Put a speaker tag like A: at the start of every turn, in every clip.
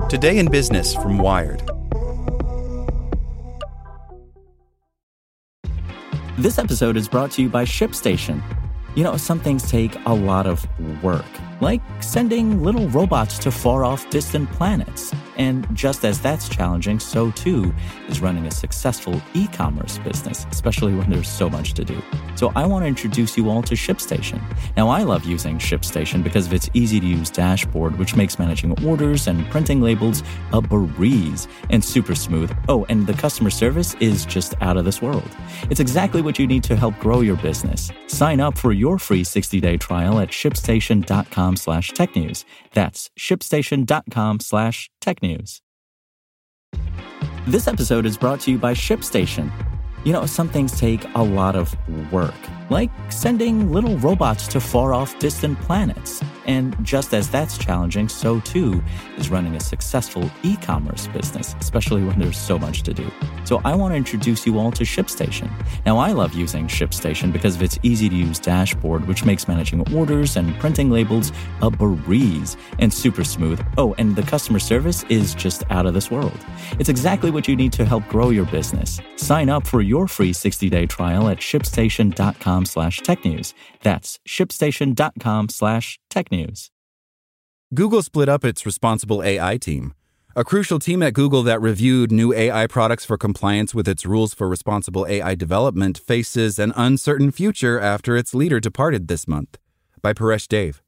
A: Today in Business from Wired.
B: This episode is brought to you by ShipStation. You know, some things take a lot of work, like sending little robots to far-off distant planets. And just as that's challenging, so too is running a successful e-commerce business, especially when there's so much to do. So I want to introduce you all to ShipStation. Now, I love using ShipStation because of its easy-to-use dashboard, which makes managing orders and printing labels a breeze and super smooth. Oh, and the customer service is just out of this world. It's exactly what you need to help grow your business. Sign up for your free 60-day trial at shipstation.com/technews. That's shipstation.com/technews. This episode is brought to you by ShipStation. You know, some things take a lot of work, like sending little robots to far-off distant planets. And just as that's challenging, so too is running a successful e-commerce business, especially when there's so much to do. So I want to introduce you all to ShipStation. Now, I love using ShipStation because of its easy-to-use dashboard, which makes managing orders and printing labels a breeze and super smooth. Oh, and the customer service is just out of this world. It's exactly what you need to help grow your business. Sign up for your free 60-day trial at shipstation.com/technews. That's shipstation.com/technews.
A: Google split up its responsible AI team. A crucial team at Google that reviewed new AI products for compliance with its rules for responsible AI development faces an uncertain future after its leader departed this month. By Paresh Dev.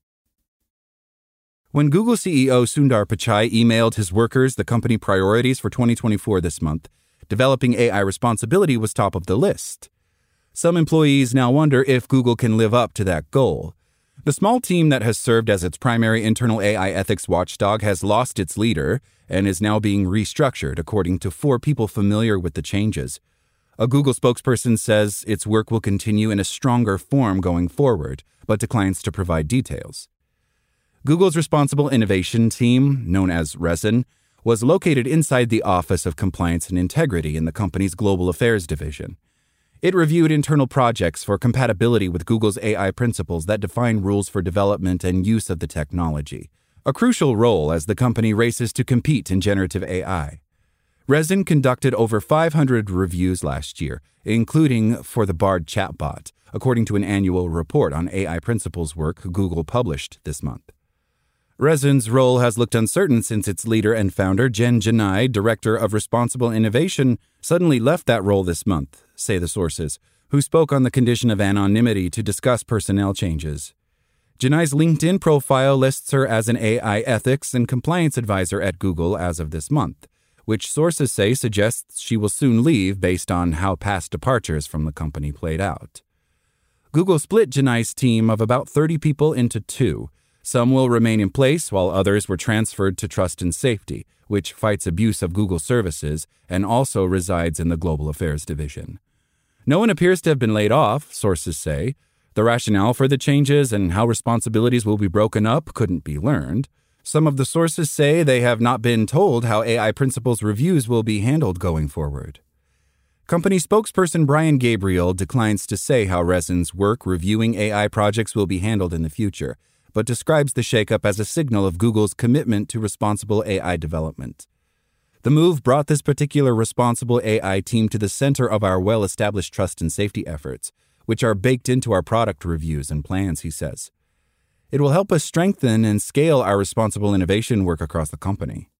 A: When Google CEO Sundar Pichai emailed his workers the company priorities for 2024 this month, developing AI responsibility was top of the list. Some employees now wonder if Google can live up to that goal. The small team that has served as its primary internal AI ethics watchdog has lost its leader and is now being restructured, according to 4 people familiar with the changes. A Google spokesperson says its work will continue in a stronger form going forward, but declines to provide details. Google's responsible innovation team, known as Resin, was located inside the Office of Compliance and Integrity in the company's Global Affairs division. It reviewed internal projects for compatibility with Google's AI principles that define rules for development and use of the technology, a crucial role as the company races to compete in generative AI. Resin conducted over 500 reviews last year, including for the Bard chatbot, according to an annual report on AI principles work Google published this month. Resin's role has looked uncertain since its leader and founder, Jen Janai, director of responsible innovation, suddenly left that role this month, say the sources, who spoke on the condition of anonymity to discuss personnel changes. Janai's LinkedIn profile lists her as an AI ethics and compliance advisor at Google as of this month, which sources say suggests she will soon leave based on how past departures from the company played out. Google split Janai's team of about 30 people into 2. Some will remain in place while others were transferred to Trust and Safety, which fights abuse of Google services and also resides in the Global Affairs division. No one appears to have been laid off, sources say. The rationale for the changes and how responsibilities will be broken up couldn't be learned. Some of the sources say they have not been told how AI principles reviews will be handled going forward. Company spokesperson Brian Gabriel declines to say how Resin's work reviewing AI projects will be handled in the future, but describes the shakeup as a signal of Google's commitment to responsible AI development. The move brought this particular responsible AI team to the center of our well-established trust and safety efforts, which are baked into our product reviews and plans, he says. It will help us strengthen and scale our responsible innovation work across the company.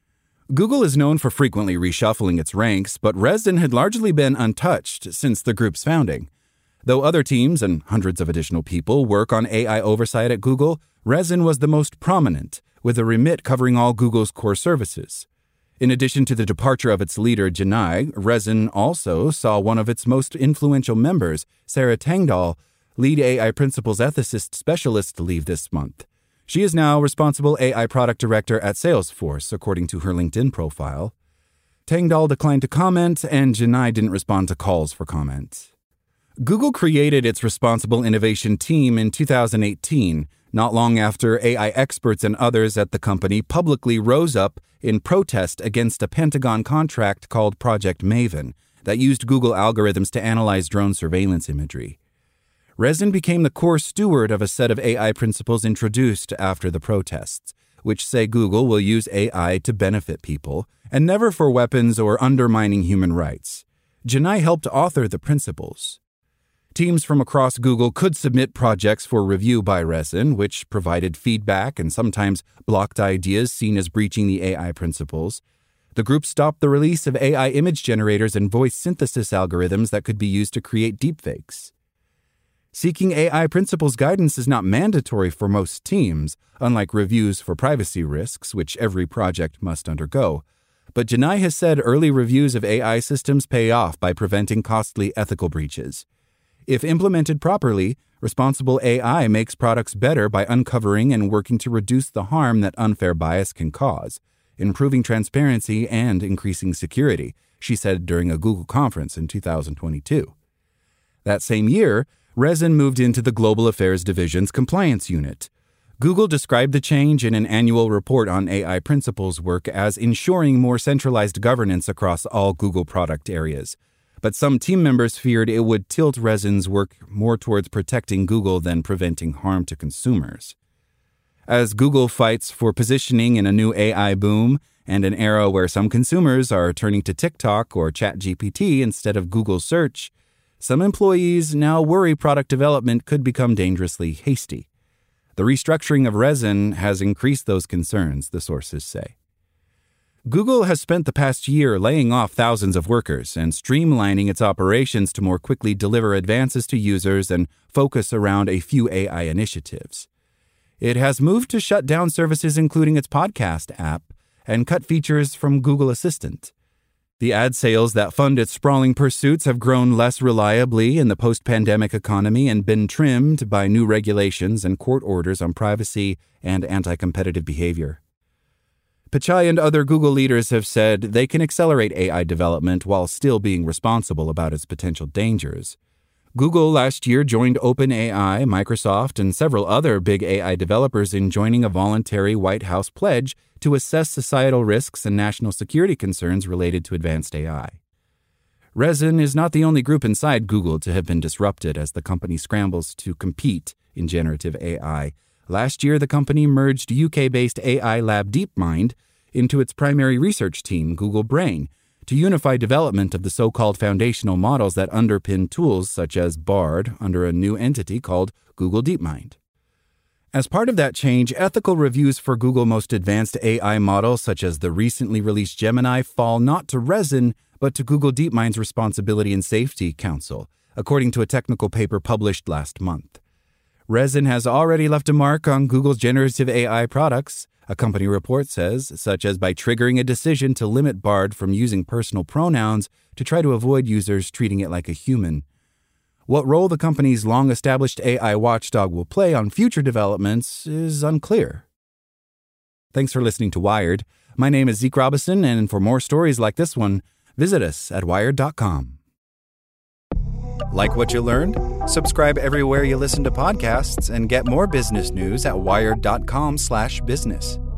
A: Google is known for frequently reshuffling its ranks, but Resin had largely been untouched since the group's founding. Though other teams and hundreds of additional people work on AI oversight at Google, Resin was the most prominent, with a remit covering all Google's core services. In addition to the departure of its leader, Janai, Resin also saw one of its most influential members, Sarah Tengdahl, lead AI principles ethicist specialist, leave this month. She is now responsible AI product director at Salesforce, according to her LinkedIn profile. Tengdahl declined to comment, and Janai didn't respond to calls for comment. Google created its responsible innovation team in 2018, not long after AI experts and others at the company publicly rose up in protest against a Pentagon contract called Project Maven that used Google algorithms to analyze drone surveillance imagery. Resin became the core steward of a set of AI principles introduced after the protests, which say Google will use AI to benefit people and never for weapons or undermining human rights. Janai helped author the principles. Teams from across Google could submit projects for review by Resin, which provided feedback and sometimes blocked ideas seen as breaching the AI principles. The group stopped the release of AI image generators and voice synthesis algorithms that could be used to create deepfakes. Seeking AI principles guidance is not mandatory for most teams, unlike reviews for privacy risks, which every project must undergo. But Janai has said early reviews of AI systems pay off by preventing costly ethical breaches. If implemented properly, responsible AI makes products better by uncovering and working to reduce the harm that unfair bias can cause, improving transparency and increasing security, she said during a Google conference in 2022. That same year, Resin moved into the Global Affairs Division's compliance unit. Google described the change in an annual report on AI principles work as ensuring more centralized governance across all Google product areas. But some team members feared it would tilt Resin's work more towards protecting Google than preventing harm to consumers. As Google fights for positioning in a new AI boom and an era where some consumers are turning to TikTok or ChatGPT instead of Google Search, some employees now worry product development could become dangerously hasty. The restructuring of Resin has increased those concerns, the sources say. Google has spent the past year laying off thousands of workers and streamlining its operations to more quickly deliver advances to users and focus around a few AI initiatives. It has moved to shut down services including its podcast app and cut features from Google Assistant. The ad sales that fund its sprawling pursuits have grown less reliably in the post-pandemic economy and been trimmed by new regulations and court orders on privacy and anti-competitive behavior. Pichai and other Google leaders have said they can accelerate AI development while still being responsible about its potential dangers. Google last year joined OpenAI, Microsoft, and several other big AI developers in joining a voluntary White House pledge to assess societal risks and national security concerns related to advanced AI. Resin is not the only group inside Google to have been disrupted as the company scrambles to compete in generative AI. Last year, the company merged UK-based AI lab DeepMind into its primary research team, Google Brain, to unify development of the so-called foundational models that underpin tools such as Bard under a new entity called Google DeepMind. As part of that change, ethical reviews for Google's most advanced AI models, such as the recently released Gemini, fall not to Resin, but to Google DeepMind's Responsibility and Safety Council, according to a technical paper published last month. Resin has already left a mark on Google's generative AI products, a company report says, such as by triggering a decision to limit Bard from using personal pronouns to try to avoid users treating it like a human. What role the company's long-established AI watchdog will play on future developments is unclear. Thanks for listening to Wired. My name is Zeke Robison, and for more stories like this one, visit us at Wired.com. Like what you learned? Subscribe everywhere you listen to podcasts and get more business news at Wired.com/business.